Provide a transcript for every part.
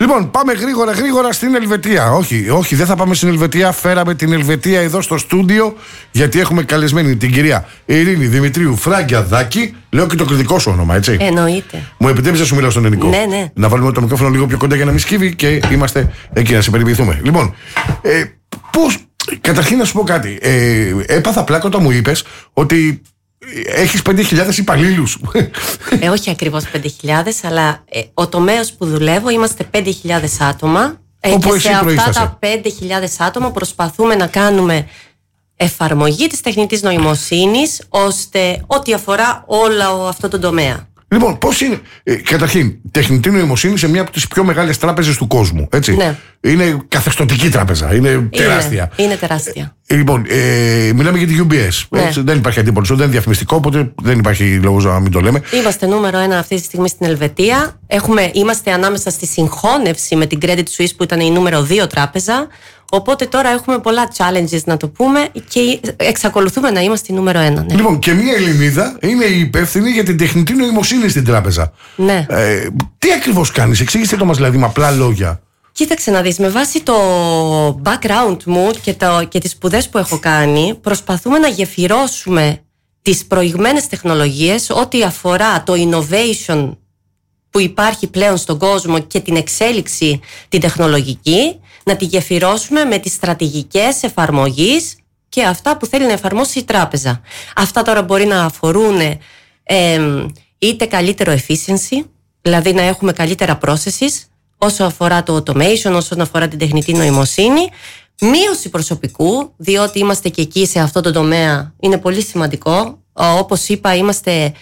Λοιπόν, πάμε γρήγορα στην Ελβετία. Όχι, δεν θα πάμε στην Ελβετία. Φέραμε την Ελβετία εδώ στο στούντιο, γιατί έχουμε καλεσμένη την κυρία Ειρήνη Δημητρίου Φραγκιαδάκη. Λέω και το κριτικό σου όνομα, έτσι. Εννοείται. Μου επιτρέπεις να σου μιλάω στον ελληνικό? Ναι. Να βάλουμε το μικρόφωνο λίγο πιο κοντά για να μην σκύβει και είμαστε εκεί να σε περιποιηθούμε. Λοιπόν, πώς. Καταρχήν να σου πω κάτι. Έπαθα πλάκα όταν μου είπες ότι έχεις 5.000 υπαλλήλους. Όχι ακριβώς 5.000, αλλά ο τομέας που δουλεύω είμαστε 5.000 άτομα. Και σε αυτά τα 5.000 άτομα προσπαθούμε να κάνουμε εφαρμογή της τεχνητής νοημοσύνης, ώστε ό,τι αφορά όλο αυτό το τομέα. Λοιπόν, πώς είναι. Καταρχήν, τεχνητή νοημοσύνη σε μια από τις πιο μεγάλες τράπεζες του κόσμου. Έτσι. Ναι. Είναι καθεστωτική τράπεζα. Είναι τεράστια. Είναι τεράστια. Λοιπόν, μιλάμε για τη UBS. Ναι. Δεν υπάρχει αντίπολο, δεν είναι διαφημιστικό, οπότε δεν υπάρχει λόγος να μην το λέμε. Είμαστε νούμερο 1 αυτή τη στιγμή στην Ελβετία. Είμαστε ανάμεσα στη συγχώνευση με την Credit Suisse, που ήταν η νούμερο 2 τράπεζα. Οπότε τώρα έχουμε πολλά challenges, να το πούμε, και εξακολουθούμε να είμαστε η νούμερο 1. Ναι. Λοιπόν, και μια Ελληνίδα είναι η υπεύθυνη για την τεχνητή νοημοσύνη στην τράπεζα. Ναι. Τι ακριβώς κάνεις, εξήγησε το μας δηλαδή με απλά λόγια. Κοίταξε να δεις, με βάση το background μου και τις σπουδές που έχω κάνει, προσπαθούμε να γεφυρώσουμε τις προηγμένες τεχνολογίες ό,τι αφορά το innovation που υπάρχει πλέον στον κόσμο και την εξέλιξη την τεχνολογική, να τη γεφυρώσουμε με τις στρατηγικές εφαρμογής και αυτά που θέλει να εφαρμόσει η τράπεζα. Αυτά τώρα μπορεί να αφορούν είτε καλύτερο efficiency, δηλαδή να έχουμε καλύτερα processes, όσο αφορά το automation, όσον αφορά την τεχνητή νοημοσύνη, μείωση προσωπικού, διότι είμαστε και εκεί σε αυτό το τομέα, είναι πολύ σημαντικό. Όπως είπα, είμαστε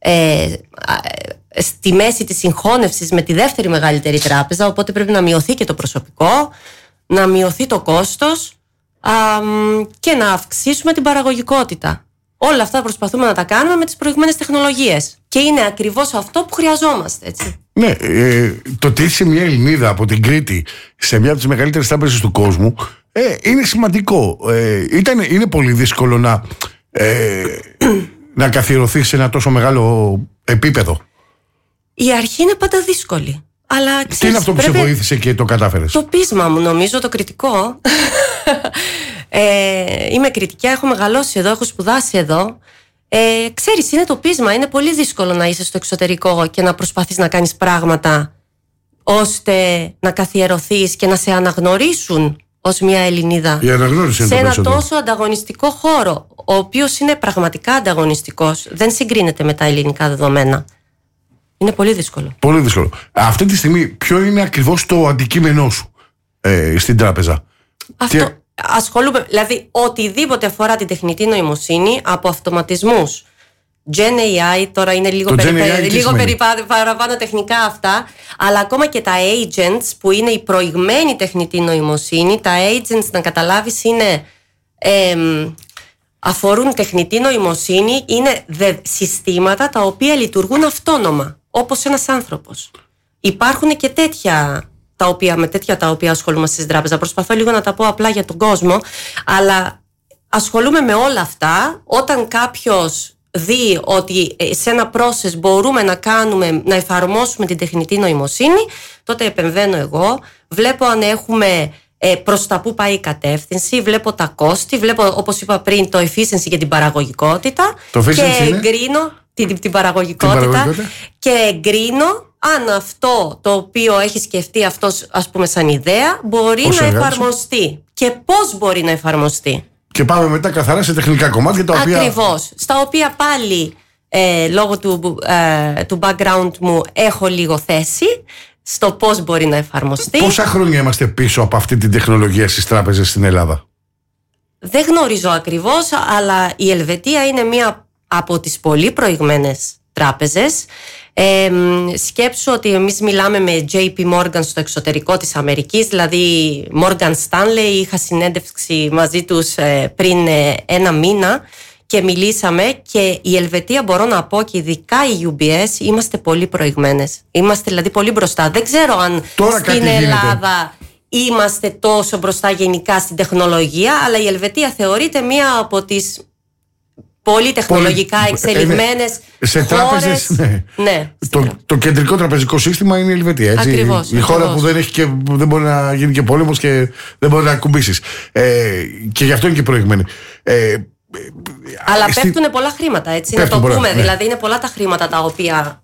στη μέση της συγχώνευσης με τη δεύτερη μεγαλύτερη τράπεζα, οπότε πρέπει να μειωθεί και το προσωπικό, να μειωθεί το κόστος και να αυξήσουμε την παραγωγικότητα. Όλα αυτά προσπαθούμε να τα κάνουμε με τις προηγούμενες τεχνολογίες. Και είναι ακριβώς αυτό που χρειαζόμαστε, έτσι. Ναι, το ότι είσαι μια Ελληνίδα από την Κρήτη σε μια από τις μεγαλύτερες τράπεζες του κόσμου είναι σημαντικό. Είναι πολύ δύσκολο να καθιερωθείς σε ένα τόσο μεγάλο επίπεδο. Η αρχή είναι πάντα δύσκολη. Αλλά, ξέρεις, τι είναι αυτό που σε βοήθησε και το κατάφερες? Το πείσμα μου, νομίζω, το κριτικό. Είμαι κριτικιά, έχω μεγαλώσει εδώ, έχω σπουδάσει εδώ. Ξέρεις, είναι το πείσμα. Είναι πολύ δύσκολο να είσαι στο εξωτερικό και να προσπαθείς να κάνεις πράγματα ώστε να καθιερωθείς και να σε αναγνωρίσουν ως μια Ελληνίδα σε ένα τόσο ανταγωνιστικό χώρο, ο οποίος είναι πραγματικά ανταγωνιστικός. Δεν συγκρίνεται με τα ελληνικά δεδομένα. Είναι πολύ δύσκολο. Πολύ δύσκολο. Αυτή τη στιγμή, ποιο είναι ακριβώς το αντικείμενό σου στην τράπεζα? Αυτό. Ασχολούμαι, δηλαδή, οτιδήποτε αφορά την τεχνητή νοημοσύνη, από αυτοματισμούς, Gen AI, τώρα είναι λίγο παραπάνω τεχνικά αυτά, αλλά ακόμα και τα agents, που είναι η προηγμένη τεχνητή νοημοσύνη. Τα agents, να καταλάβεις, είναι αφορούν τεχνητή νοημοσύνη, είναι συστήματα τα οποία λειτουργούν αυτόνομα, όπως ένας άνθρωπος. Υπάρχουν και με τέτοια τα οποία ασχολούμαστε στην τράπεζα. Προσπαθώ λίγο να τα πω απλά για τον κόσμο, αλλά ασχολούμαι με όλα αυτά. Όταν κάποιος δει ότι σε ένα process μπορούμε να εφαρμόσουμε την τεχνητή νοημοσύνη, τότε επεμβαίνω εγώ, βλέπω αν έχουμε προς τα που πάει η κατεύθυνση, βλέπω τα κόστη, βλέπω, όπως είπα πριν, το efficiency και την παραγωγικότητα, και εγκρίνω την παραγωγικότητα και εγκρίνω αν αυτό το οποίο έχει σκεφτεί αυτός, ας πούμε, σαν ιδέα, μπορεί να εφαρμοστεί και πώς μπορεί να εφαρμοστεί. Και πάμε μετά καθαρά σε τεχνικά κομμάτια τα οποία... Ακριβώς, στα οποία πάλι λόγω του background μου έχω λίγο θέση στο πώς μπορεί να εφαρμοστεί. Πόσα χρόνια είμαστε πίσω από αυτή την τεχνολογία στις τράπεζες στην Ελλάδα? Δεν γνωρίζω ακριβώς, αλλά η Ελβετία είναι μία από τις πολύ προηγμένες τράπεζες. Σκέψου ότι εμείς μιλάμε με JP Morgan στο εξωτερικό της Αμερικής, δηλαδή Morgan Stanley. Είχα συνέντευξη μαζί τους πριν ένα μήνα και μιλήσαμε, και η Ελβετία, μπορώ να πω, και ειδικά η UBS, είμαστε πολύ προηγμένες. Είμαστε δηλαδή πολύ μπροστά. Δεν ξέρω αν τώρα στην Ελλάδα είμαστε τόσο μπροστά γενικά στην τεχνολογία, αλλά η Ελβετία θεωρείται μία από τις πολύ τεχνολογικά εξελιγμένες σε τράπεζες, ναι. Το κεντρικό τραπεζικό σύστημα είναι η Ελβετία. Έτσι. Ακριβώς, η χώρα που δεν μπορεί να γίνει και πόλεμος και δεν μπορεί να κουμπίσεις. Και γι' αυτό είναι και προηγμένη. Αλλά πέφτουν πολλά χρήματα, έτσι, να το πούμε. Δηλαδή είναι πολλά τα χρήματα τα οποία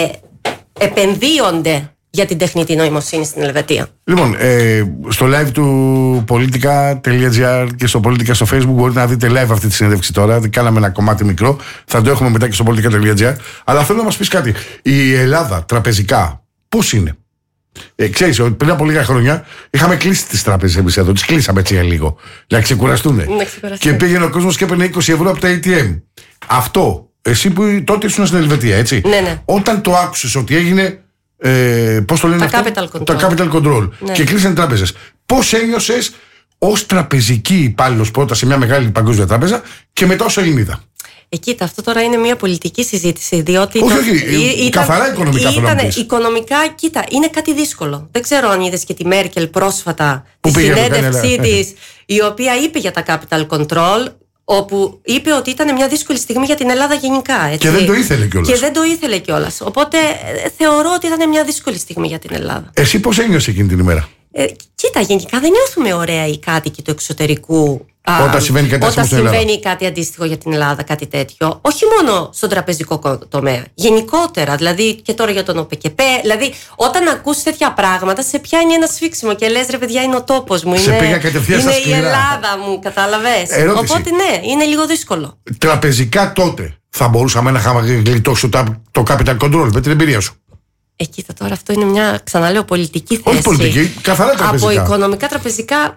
επενδύονται για την τεχνητή νοημοσύνη στην Ελβετία. Λοιπόν, στο live του politica.gr και στο Politica στο Facebook μπορείτε να δείτε live αυτή τη συνέντευξη τώρα. Κάναμε ένα κομμάτι μικρό, θα το έχουμε μετά και στο politica.gr. Αλλά θέλω να μας πεις κάτι. Η Ελλάδα τραπεζικά πώς είναι? Ξέρεις ότι πριν από λίγα χρόνια είχαμε κλείσει τις τράπεζες εμείς εδώ. Τις κλείσαμε έτσι για λίγο. Να ξεκουραστούν. Και πήγαινε ο κόσμος και έπαιρνε 20 ευρώ από τα ATM. Αυτό, εσύ που τότε ήσουν στην Ελβετία, έτσι. Ναι. Όταν το άκουσες ότι έγινε. Πώς το λένε τα capital control και κλείσανε τράπεζες, πώς ένιωσες ως τραπεζική υπάλληλος πρώτα σε μια μεγάλη παγκόσμια τράπεζα και μετά ως Ελληνίδα? Κοίτα, αυτό τώρα είναι μια πολιτική συζήτηση, διότι καθαρά οικονομικά οικονομικά, κοίτα, είναι κάτι δύσκολο. Δεν ξέρω αν είδες και τη Μέρκελ πρόσφατα, τη συνέντευξή της, η οποία είπε για τα capital control, όπου είπε ότι ήταν μια δύσκολη στιγμή για την Ελλάδα γενικά. Έτσι. Και δεν το ήθελε κιόλας. Οπότε θεωρώ ότι ήταν μια δύσκολη στιγμή για την Ελλάδα. Εσύ πώς ένιωσες εκείνη την ημέρα? Κοίτα, γενικά δεν νιώθουμε ωραία οι κάτοικοι του εξωτερικού όταν συμβαίνει κάτι αντίστοιχο για την Ελλάδα, κάτι τέτοιο. Όχι μόνο στον τραπεζικό τομέα. Γενικότερα, δηλαδή και τώρα για τον ΟΠΕΚΕΠΕ. Δηλαδή, όταν ακούς τέτοια πράγματα, σε πιάνει ένα σφίξιμο και λες, ρε παιδιά, είναι ο τόπος μου. Είναι η Ελλάδα μου, κατάλαβες. Οπότε ναι, είναι λίγο δύσκολο. Τραπεζικά τότε θα μπορούσαμε να είχαμε γλιτώσει το capital control με την εμπειρία σου? Κοίτα, τώρα αυτό είναι μια, ξαναλέω, πολιτική θέση. Όχι πολιτική, καθαρά τραπεζικά. Από οικονομικά τραπεζικά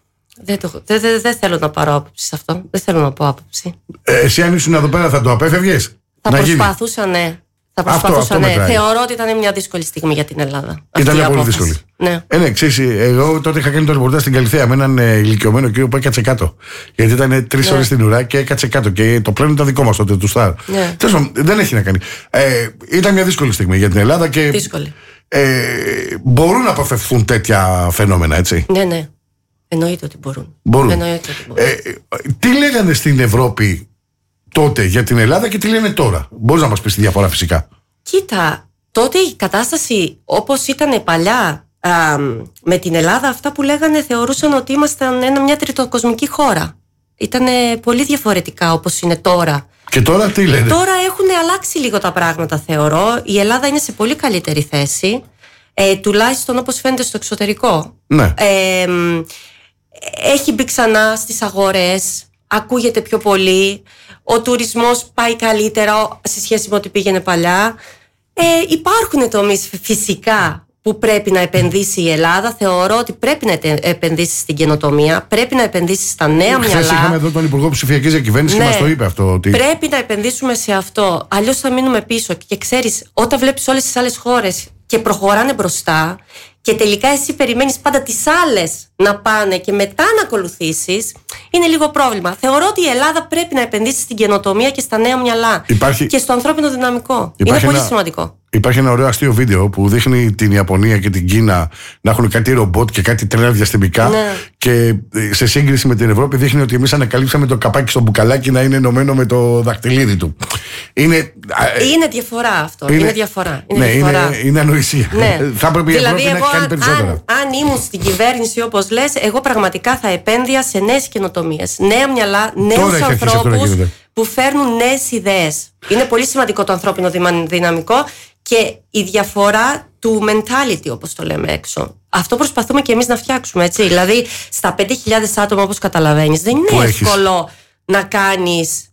δεν θέλω να πάρω άποψη σε αυτό. Δεν θέλω να πω άποψη. Εσύ αν ήσουν εδώ πέρα θα το απέφευγες? Θα προσπαθούσα, ναι. Θεωρώ ότι ήταν μια δύσκολη στιγμή για την Ελλάδα. Ήταν μια πολύ δύσκολη. Ναι, ξέρεις, εγώ τότε είχα κάνει το ρεπορτάζ στην Καλιθέα με έναν ηλικιωμένο κύριο που έκατσε κάτω. Γιατί ήταν 3 ώρες στην ουρά και έκατσε κάτω. Και το πλάνο ήταν δικό μας τότε, του Σταρ. Δεν έχει να κάνει. Ήταν μια δύσκολη στιγμή για την Ελλάδα και. Δύσκολη. Μπορούν να αποφευθούν τέτοια φαινόμενα, έτσι? Ναι. Εννοείται ότι μπορούν. Τι λέγανε στην Ευρώπη τότε για την Ελλάδα και τι λένε τώρα? Μπορείς να μας πεις τη διαφορά φυσικά? Κοίτα, τότε η κατάσταση όπως ήταν παλιά με την Ελλάδα, αυτά που λέγανε θεωρούσαν ότι ήμασταν μια τριτοκοσμική χώρα. Ήταν πολύ διαφορετικά όπως είναι τώρα. Και τώρα τι λένε? Τώρα έχουν αλλάξει λίγο τα πράγματα, θεωρώ. Η Ελλάδα είναι σε πολύ καλύτερη θέση, τουλάχιστον όπως φαίνεται στο εξωτερικό. Ναι. Έχει μπει ξανά στις αγορές, ακούγεται πιο πολύ, ο τουρισμός πάει καλύτερα σε σχέση με ό,τι πήγαινε παλιά. Υπάρχουν τομείς φυσικά που πρέπει να επενδύσει η Ελλάδα. Θεωρώ ότι πρέπει να επενδύσει στην καινοτομία, πρέπει να επενδύσει στα νέα μυαλά. Χθες είχαμε εδώ τον Υπουργό Ψηφιακής Διακυβέρνησης και μας το είπε αυτό. Ότι πρέπει να επενδύσουμε σε αυτό. Αλλιώς θα μείνουμε πίσω. Και ξέρεις, όταν βλέπεις όλες τις άλλες χώρες και προχωράνε μπροστά, και τελικά εσύ περιμένεις πάντα τις άλλες να πάνε και μετά να ακολουθήσεις, είναι λίγο πρόβλημα. Θεωρώ ότι η Ελλάδα πρέπει να επενδύσει στην καινοτομία και στα νέα μυαλά και στο ανθρώπινο δυναμικό. Είναι πολύ σημαντικό. Υπάρχει ένα ωραίο αστείο βίντεο που δείχνει την Ιαπωνία και την Κίνα να έχουν κάτι ρομπότ και κάτι τρένα διαστημικά. Ναι. Και σε σύγκριση με την Ευρώπη δείχνει ότι εμείς ανακαλύψαμε το καπάκι στο μπουκαλάκι να είναι ενωμένο με το δαχτυλίδι του. Είναι διαφορά αυτό. Είναι διαφορά. Είναι ανοησία. Ναι. Θα έπρεπε η Ευρώπη να έχει κάνει περισσότερα. Αν ήμουν στην κυβέρνηση, όπως λες, εγώ πραγματικά θα επένδυα σε νέες καινοτομίες. Νέα μυαλά, νέους ανθρώπους που φέρνουν νέες ιδέες. Είναι πολύ σημαντικό το ανθρώπινο δυναμικό και η διαφορά του mentality, όπως το λέμε έξω. Αυτό προσπαθούμε και εμείς να φτιάξουμε, έτσι. Δηλαδή, στα 5.000 άτομα, όπως καταλαβαίνεις, δεν είναι εύκολο να κάνεις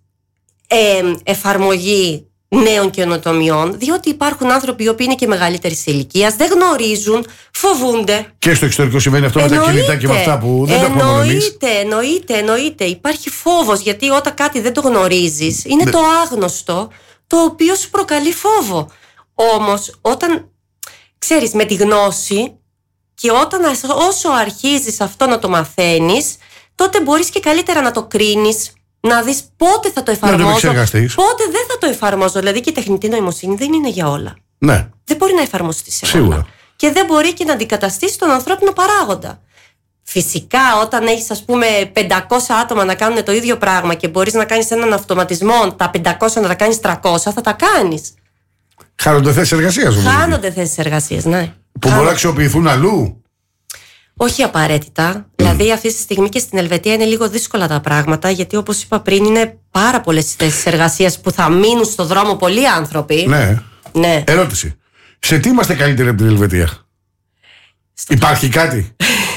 εφαρμογή νέων καινοτομιών, διότι υπάρχουν άνθρωποι οι οποίοι είναι και μεγαλύτερης ηλικίας, δεν γνωρίζουν, φοβούνται. Και στο εξωτερικό συμβαίνει αυτό με τα κινητά και με αυτά που δεν το έχουμε μόνο εμείς. Εννοείται. Υπάρχει φόβος, γιατί όταν κάτι δεν το γνωρίζεις, είναι το άγνωστο, το οποίο σου προκαλεί φόβο. Όμως, όταν ξέρεις με τη γνώση και όσο αρχίζεις αυτό να το μαθαίνεις, τότε μπορείς και καλύτερα να το κρίνεις, να δεις πότε θα το εφαρμόζω, πότε δεν θα το εφαρμόζω. Δηλαδή και η τεχνητή νοημοσύνη δεν είναι για όλα. Ναι. Δεν μπορεί να εφαρμοστεί σε σίγουρα όλα. Και δεν μπορεί και να αντικαταστήσει τον ανθρώπινο παράγοντα. Φυσικά, όταν έχεις ας πούμε 500 άτομα να κάνουν το ίδιο πράγμα και μπορείς να κάνεις έναν αυτοματισμό, τα 500 να τα κάνεις 300, θα τα κάνεις. Χάνονται θέσεις εργασίας. Χάνονται θέσεις εργασίας, ναι. Που μπορεί να αξιοποιηθούν αλλού. Όχι απαραίτητα. Δηλαδή, αυτή τη στιγμή και στην Ελβετία είναι λίγο δύσκολα τα πράγματα, γιατί όπως είπα πριν, είναι πάρα πολλές θέσεις εργασίας που θα μείνουν στο δρόμο πολλοί άνθρωποι. Ναι. Ερώτηση. Σε τι είμαστε καλύτεροι από την Ελβετία? Υπάρχει κάτι?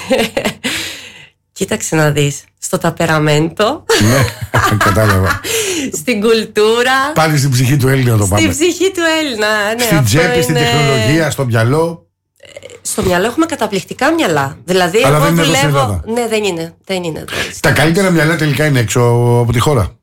Κοίταξε να δεις. Στο ταπεραμέντο. Ναι, κατάλαβα. Στην κουλτούρα. Πάλι στην ψυχή του Έλληνα το πάμε. Στην ψυχή του Έλληνα, ναι. Στην τσέπη, στην τεχνολογία, στο μυαλό. Στο μυαλό έχουμε καταπληκτικά μυαλά. Δηλαδή, αλλά εγώ δεν είναι δουλεύω. Ναι, δεν είναι. Τα καλύτερα μυαλά τελικά είναι έξω από τη χώρα.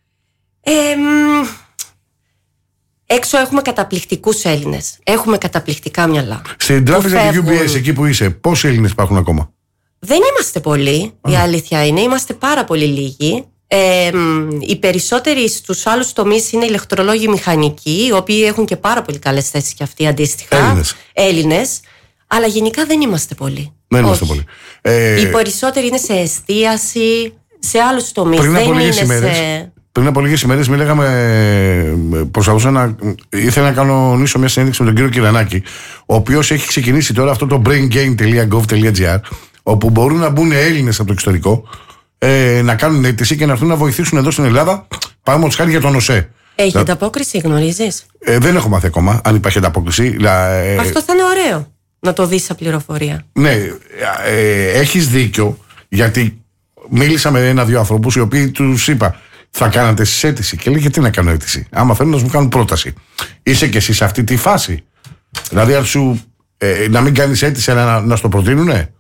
Έξω έχουμε καταπληκτικούς Έλληνες. Έχουμε καταπληκτικά μυαλά. Στην τράπεζα του UBS, εκεί που είσαι, πόσοι Έλληνες υπάρχουν ακόμα? Δεν είμαστε πολλοί, η αλήθεια είναι. Είμαστε πάρα πολύ λίγοι. Οι περισσότεροι στους άλλους τομείς είναι ηλεκτρολόγοι μηχανικοί, οι οποίοι έχουν και πάρα πολύ καλές θέσεις και αυτοί αντίστοιχα. Έλληνες. Αλλά γενικά δεν είμαστε πολλοί. Δεν είμαστε πολλοί. Οι περισσότεροι είναι σε εστίαση, σε άλλους τομείς. Πριν από λίγες ημέρες ήθελα να κανονίσω μια συνέντευξη με τον κύριο Κυρανάκη, ο οποίος έχει ξεκινήσει τώρα αυτό το braingain.gov.gr, όπου μπορούν να μπουν Έλληνες από το εξωτερικό, να κάνουν αίτηση και να έρθουν να βοηθήσουν εδώ στην Ελλάδα, παραδείγματος χάρη για τον ΟΣΕ. Έχει ανταπόκριση, γνωρίζεις? Δεν έχω μάθει ακόμα αν υπάρχει ανταπόκριση. Αυτό θα είναι ωραίο να το δεις σαν πληροφορία. Ναι, έχεις δίκιο, γιατί μίλησα με ένα-δύο ανθρώπους οι οποίοι τους είπα, θα κάνατε εσείς αίτηση? Και λέει, γιατί να κάνω αίτηση? Άμα θέλουν να μου κάνουν πρόταση. Είσαι και εσύ σε αυτή τη φάση? Δηλαδή, αν σου να μην κάνεις αίτηση, αλλά να στο προτείνουνε?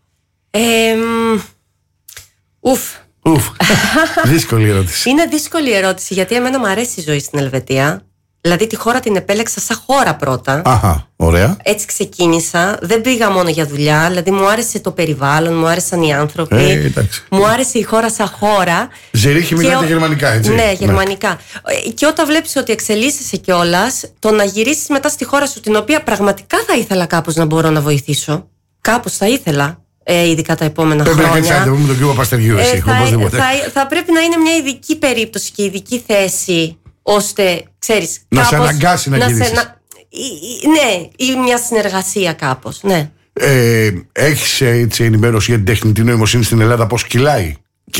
Δύσκολη ερώτηση. Είναι δύσκολη ερώτηση, γιατί εμένα μου αρέσει η ζωή στην Ελβετία. Δηλαδή τη χώρα την επέλεξα σαν χώρα πρώτα. Αχα, ωραία. Έτσι ξεκίνησα. Δεν πήγα μόνο για δουλειά. Δηλαδή μου άρεσε το περιβάλλον, μου άρεσαν οι άνθρωποι. Μου άρεσε η χώρα σαν χώρα. Ζερίχη, μιλάτε γερμανικά, έτσι? Ναι, γερμανικά. Και όταν βλέπεις ότι εξελίσσεσαι κιόλας, το να γυρίσεις μετά στη χώρα σου, την οποία πραγματικά θα ήθελα κάπως να μπορώ να βοηθήσω. Κάπως θα ήθελα. Ειδικά τα επόμενα χρόνια. Πρέπει να κάνεις με τον κύριο Παστεριού, εσύ. Θα πρέπει να είναι μια ειδική περίπτωση και ειδική θέση, ώστε, ξέρεις, να σε αναγκάσει να γυρίσεις. Ναι, ή μια συνεργασία κάπως, ναι. Έχεις έτσι ενημέρωση για την τεχνητή νοημοσύνη στην Ελλάδα, πώς κυλάει?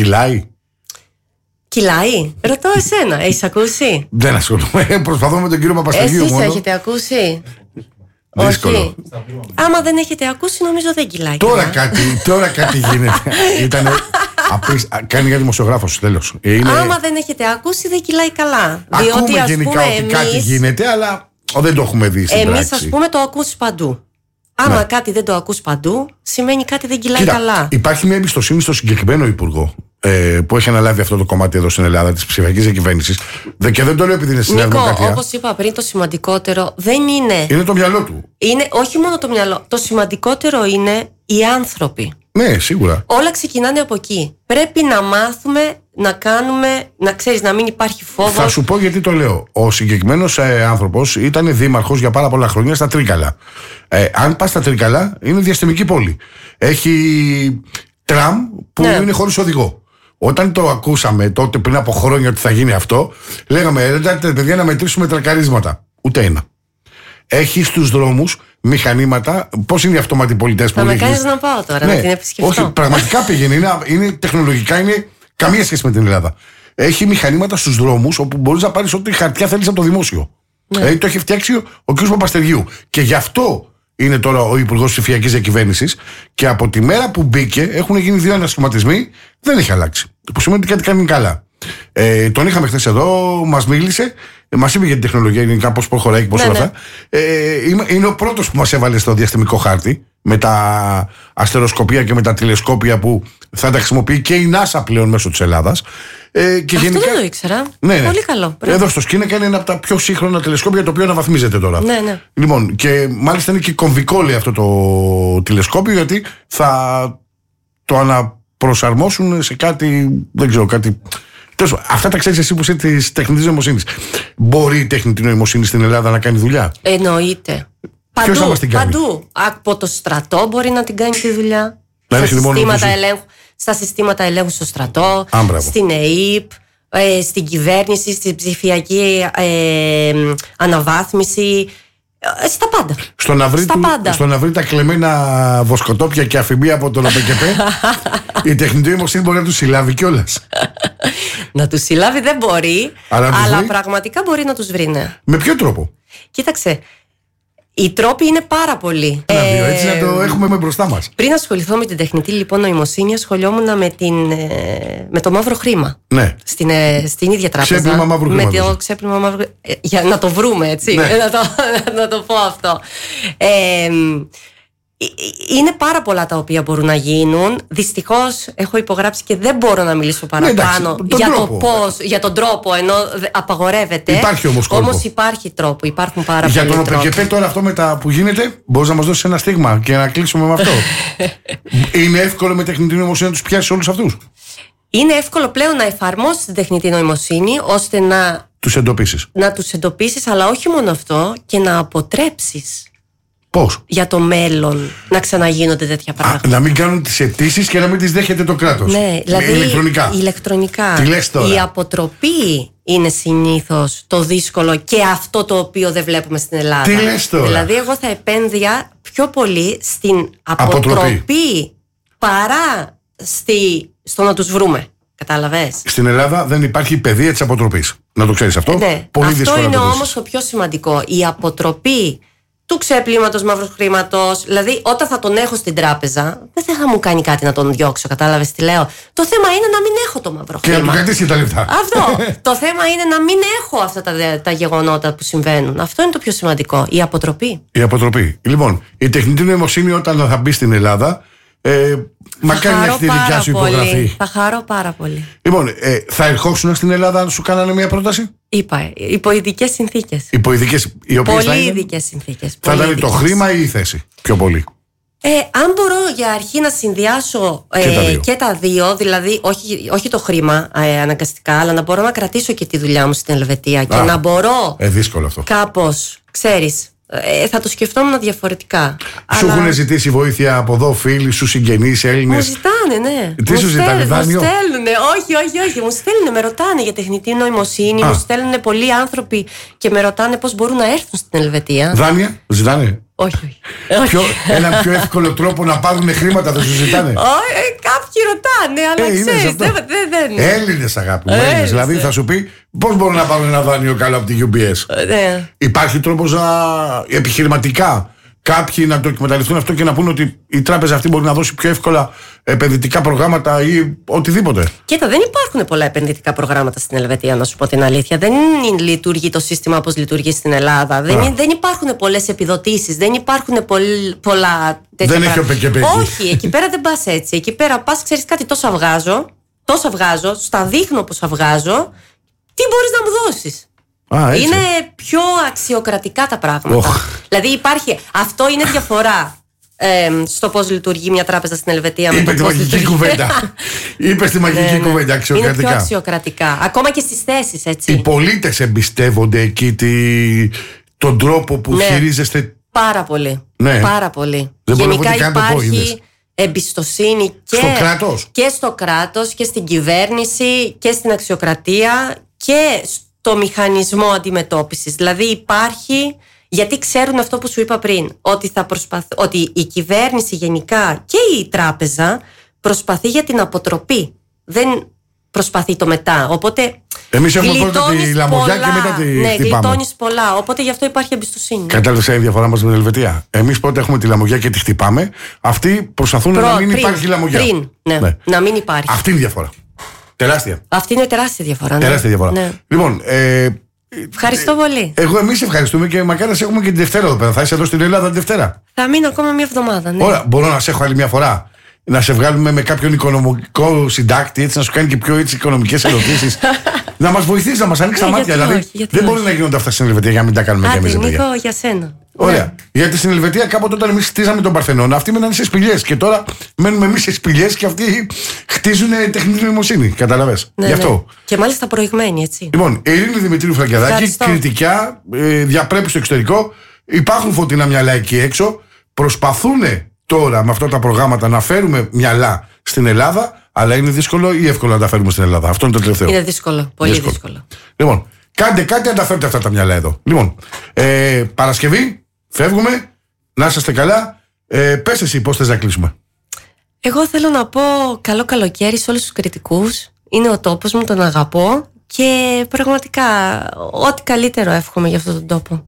Κυλάει? Ρωτώ εσένα, έχεις ακούσει? Δεν ασχολούμαι, προσπαθώ με τον κύριο Παπαστεργίου. Εσείς έχετε ακούσει? Δύσκολο. Όχι. Άμα δεν έχετε ακούσει, νομίζω δεν κυλάει. Τώρα κάτι γίνεται. Κάνει για δημοσιογράφος, τέλος. Άμα δεν έχετε ακούσει, δεν κυλάει καλά. Ακούμε γενικά ότι κάτι γίνεται, αλλά δεν το έχουμε δει στην πράξη. Εμείς, ας πούμε, το ακούς παντού. Άμα κάτι δεν το ακούς παντού, σημαίνει κάτι δεν κυλάει καλά. Υπάρχει μια εμπιστοσύνη στο συγκεκριμένο υπουργό που έχει αναλάβει αυτό το κομμάτι εδώ στην Ελλάδα της ψηφιακής διακυβέρνησης. Και δεν το λέω επειδή είναι στην Δημοκρατία. Όπως είπα πριν, το σημαντικότερο δεν είναι. Είναι το μυαλό του. Είναι όχι μόνο το μυαλό. Το σημαντικότερο είναι οι άνθρωποι. Ναι, σίγουρα. Όλα ξεκινάνε από εκεί. Πρέπει να μάθουμε, να κάνουμε, να ξέρεις, να μην υπάρχει φόβος. Θα σου πω γιατί το λέω. Ο συγκεκριμένος άνθρωπος ήταν δήμαρχος για πάρα πολλά χρόνια στα Τρίκαλα. Αν πας στα Τρίκαλα, είναι διαστημική πόλη. Έχει τραμ που είναι χωρίς οδηγό. Όταν το ακούσαμε τότε πριν από χρόνια ότι θα γίνει αυτό, λέγαμε, εντάξει παιδιά, να μετρήσουμε τρακαρίσματα. Ούτε ένα. Έχει στους δρόμους μηχανήματα. Πώς είναι οι αυτόματοι πολιτές που θα με κάνεις να πάω τώρα, να την επισκεφτώ. Όχι, πραγματικά πήγαινε. Είναι τεχνολογικά, είναι καμία σχέση με την Ελλάδα. Έχει μηχανήματα στους δρόμους όπου μπορείς να πάρεις ό,τι χαρτιά θέλεις από το δημόσιο. Το έχει φτιάξει ο κ. Παπαστεριού. Και γι' αυτό είναι τώρα ο Υπουργός Ψηφιακής Διακυβέρνησης. Και από τη μέρα που μπήκε έχουν γίνει 2 ανασχηματισμοί, δεν έχει αλλάξει. Που σημαίνει ότι κάτι κάνει καλά. Τον είχαμε χθες εδώ, μας μίλησε, μας είπε για την τεχνολογία γενικά, πώς προχωράει και πώς όλα αυτά. Είναι ο πρώτος που μας έβαλε στο διαστημικό χάρτη με τα αστεροσκοπία και με τα τηλεσκόπια που θα τα χρησιμοποιεί και η NASA πλέον μέσω της Ελλάδας. Και αυτό δεν το ήξερα. Πολύ καλό. Εδώ στο Σκίνακα είναι ένα από τα πιο σύγχρονα τηλεσκόπια, το οποίο αναβαθμίζεται τώρα. Ναι. Λοιπόν, και μάλιστα είναι και κομβικό, λέει, αυτό το τηλεσκόπιο, γιατί θα το αναπροσαρμόσουν σε κάτι, δεν ξέρω, κάτι. Αυτά τα ξέρεις εσύ που είσαι της τεχνητής νοημοσύνης. Μπορεί η τεχνητή νοημοσύνη στην Ελλάδα να κάνει δουλειά? Εννοείται. Παντού. Από το στρατό μπορεί να την κάνει τη δουλειά. Στα συστήματα ελέγχου στο στρατό, στην ΕΕΠ, στην κυβέρνηση, στην ψηφιακή αναβάθμιση. Στα πάντα. Στο να βρει τα κλεμμένα βοσκοτόπια και αφημία από τον ΑΠΚΠ, η τεχνητή νοημοσύνη μπορεί να του συλλάβει κιόλας. Να του συλλάβει δεν μπορεί, αλλά πραγματικά μπορεί να τους βρει, ναι. Με ποιο τρόπο? Κοίταξε, οι τρόποι είναι πάρα πολλοί. Έτσι να το έχουμε μπροστά μας. Πριν ασχοληθώ με την τεχνητή λοιπόν νοημοσύνη, ασχολιόμουν με το μαύρο χρήμα. Ναι. Στην ίδια τράπεζα. Ξέπλυμα μαύρου χρήματος. Με το ξέπλυμα μαύρου. Για να το βρούμε, έτσι. Ναι. να το πω αυτό. Είναι πάρα πολλά τα οποία μπορούν να γίνουν. Δυστυχώς έχω υπογράψει και δεν μπορώ να μιλήσω παραπάνω για τον τρόπο, ενώ απαγορεύεται. Υπάρχει όμως υπάρχει τρόπο, υπάρχουν πάρα πολλοί τρόποι. Για τον τρόποι. ΟΠΚΠ τώρα αυτό μετά που γίνεται, μπορείς να μας δώσεις ένα στίγμα και να κλείσουμε με αυτό? Είναι εύκολο με τεχνητή νοημοσύνη να τους πιάσεις όλους αυτούς? Είναι εύκολο πλέον να εφαρμόσεις την τεχνητή νοημοσύνη ώστε να τους εντοπίσεις, αλλά όχι μόνο αυτό, και να αποτρέψεις. Πώς? Για το μέλλον να ξαναγίνονται τέτοια πράγματα. Να μην κάνουν τις αιτήσεις και να μην τις δέχεται το κράτος. Ναι, δηλαδή ηλεκτρονικά. Τι λες τώρα? Η αποτροπή είναι συνήθως το δύσκολο και αυτό το οποίο δεν βλέπουμε στην Ελλάδα. Τι λες τώρα? Δηλαδή εγώ θα επένδυα πιο πολύ στην αποτροπή παρά στο να τους βρούμε. Κατάλαβες? Στην Ελλάδα δεν υπάρχει παιδεία της αποτροπής. Να το ξέρεις αυτό. Ναι. Πολύ δύσκολο. Αυτό είναι όμως το πιο σημαντικό. Η αποτροπή του ξεπλήματος μαύρου χρήματος. Δηλαδή, όταν θα τον έχω στην τράπεζα, δεν θα μου κάνει κάτι να τον διώξω. Κατάλαβες τι λέω? Το θέμα είναι να μην έχω το μαύρο χρήμα. Και να του κρατήσει τα λεφτά. Αυτό. Το θέμα είναι να μην έχω αυτά τα γεγονότα που συμβαίνουν. Αυτό είναι το πιο σημαντικό. Η αποτροπή. Η αποτροπή. Λοιπόν, η τεχνητή νοημοσύνη όταν θα μπει στην Ελλάδα, μακάρι να έχει τη δικιά σου υπογραφή. Θα χαρώ πάρα πολύ. Λοιπόν, θα ερχόσουν στην Ελλάδα να σου κάνανε μια πρόταση? Είπα, υπό ειδικές συνθήκες. Πολύ ειδικές συνθήκες. Θα ήταν το χρήμα ή η θέση πιο πολύ? Αν μπορώ για αρχή να συνδυάσω και τα δύο, δηλαδή όχι το χρήμα αναγκαστικά, αλλά να μπορώ να κρατήσω και τη δουλειά μου στην Ελβετία και να μπορώ δύσκολο αυτό. Κάπως, ξέρεις, θα το σκεφτόμουν διαφορετικά. Σου έχουν ζητήσει βοήθεια από εδώ φίλοι σου, συγγενείς, Έλληνες? Μου ζητάνε, ναι. Τι σου ζητάνε, δάνειο? Μου στέλνουν, όχι. Μου στέλνουν, με ρωτάνε για τεχνητή νοημοσύνη. Μου στέλνουν πολλοί άνθρωποι και με ρωτάνε πώς μπορούν να έρθουν στην Ελβετία. Δάνεια, ζητάνε? Όχι. Ένα πιο εύκολο τρόπο να πάρουν χρήματα δεν σου ζητάνε? Κάποιοι ρωτάνε, αλλά ξέρεις, δεν. Έλληνες, αγάπη μου, Έλληνες. Δηλαδή θα σου πει πώς μπορούν να πάρουν ένα δάνειο καλό από τη UBS. Υπάρχει τρόπος επιχειρηματικά κάποιοι να το εκμεταλλευτούν αυτό και να πούνε ότι η τράπεζα αυτή μπορεί να δώσει πιο εύκολα επενδυτικά προγράμματα ή οτιδήποτε? Κοίτα, δεν υπάρχουν πολλά επενδυτικά προγράμματα στην Ελβετία, να σου πω την αλήθεια. Δεν λειτουργεί το σύστημα όπως λειτουργεί στην Ελλάδα. Δεν υπάρχουν πολλές επιδοτήσεις, δεν υπάρχουν πολλά τέτοια. Δεν έχει ΟΠΚΠ. Όχι, εκεί πέρα δεν πας έτσι. Εκεί πέρα πας, ξέρεις κάτι, τόσα βγάζω, στα δείχνω πόσα βγάζω, τι μπορείς να μου δώσεις. Είναι πιο αξιοκρατικά τα πράγματα. Δηλαδή υπάρχει. Αυτό είναι διαφορά στο πώς λειτουργεί μια τράπεζα στην Ελβετία. Είπε τη μαγική κουβέντα. Είπε τη μαγική κουβέντα, αξιοκρατικά. Είναι πιο αξιοκρατικά. Ακόμα και στις θέσεις, έτσι. Οι πολίτες εμπιστεύονται εκεί τον τρόπο που χειρίζεστε? Πάρα πολύ. Ναι. Πάρα πολύ. Γενικά υπάρχει εμπιστοσύνη και στο κράτος και στην κυβέρνηση και στην αξιοκρατία και το μηχανισμό αντιμετώπισης. Δηλαδή υπάρχει, γιατί ξέρουν αυτό που σου είπα πριν, ότι η κυβέρνηση γενικά και η τράπεζα προσπαθεί για την αποτροπή. Δεν προσπαθεί το μετά. Οπότε εμείς έχουμε πρώτα τη λαμογιά και μετά τη χτυπάμε. Γλιτώνεις πολλά, οπότε γι' αυτό υπάρχει εμπιστοσύνη. Κατάλαβες η διαφορά μας με την Ελβετία? Εμείς πρώτα έχουμε τη λαμογιά και τη χτυπάμε. Αυτοί προσπαθούν να μην υπάρχει λαμογιά. Να μην υπάρχει. Αυτή είναι η διαφορά. Τεράστια. Αυτή είναι τεράστια διαφορά. Τεράστια διαφορά. Ναι. Λοιπόν, ευχαριστώ πολύ. Εμείς ευχαριστούμε και μακάρι να σε έχουμε και τη Δευτέρα εδώ πέρα. Θα είσαι εδώ στην Ελλάδα τη Δευτέρα? Θα μείνω ακόμα μια εβδομάδα. Ναι. Ωραία, μπορώ να σε έχω άλλη μια φορά? Να σε βγάλουμε με κάποιον οικονομικό συντάκτη, έτσι να σου κάνει και πιο οικονομικές ερωτήσεις. Να μας βοηθήσει, να μας ανοίξει τα μάτια. Δηλαδή δεν μπορεί να γίνονται αυτά στην Ελβετία για να μην τα κάνουμε κι εμείς. Νίκο, για σένα. Ωραία. Ναι. Γιατί στην Ελβετία κάποτε όταν εμείς χτίζαμε τον Παρθενώνα, αυτοί μέναν σε σπηλιές. Και τώρα μένουμε εμείς σε σπηλιές και αυτοί χτίζουν τεχνητή νοημοσύνη. Καταλαβες. Ναι, γι' αυτό. Ναι. Και μάλιστα προηγμένοι, έτσι. Λοιπόν, Ειρήνη Δημητρίου Φραγκιαδάκη, κριτικά, διαπρέπει στο εξωτερικό. Υπάρχουν φωτεινά μυαλά εκεί έξω. Προσπαθούν τώρα με αυτά τα προγράμματα να φέρουμε μυαλά στην Ελλάδα, αλλά είναι δύσκολο ή εύκολο να τα φέρουμε στην Ελλάδα? Αυτό είναι το τελευταίο. Είναι δύσκολο. Πολύ δύσκολο. Λοιπόν, κάντε κάτι να τα φέρετε αυτά τα μυαλά εδώ. Λοιπόν, Παρασκευή, φεύγουμε. Να είσαστε καλά. Πες εσύ πώς θες να κλείσουμε. Εγώ θέλω να πω καλό καλοκαίρι σε όλους τους κριτικούς. Είναι ο τόπος μου, τον αγαπώ. Και πραγματικά ό,τι καλύτερο εύχομαι για αυτόν τον τόπο.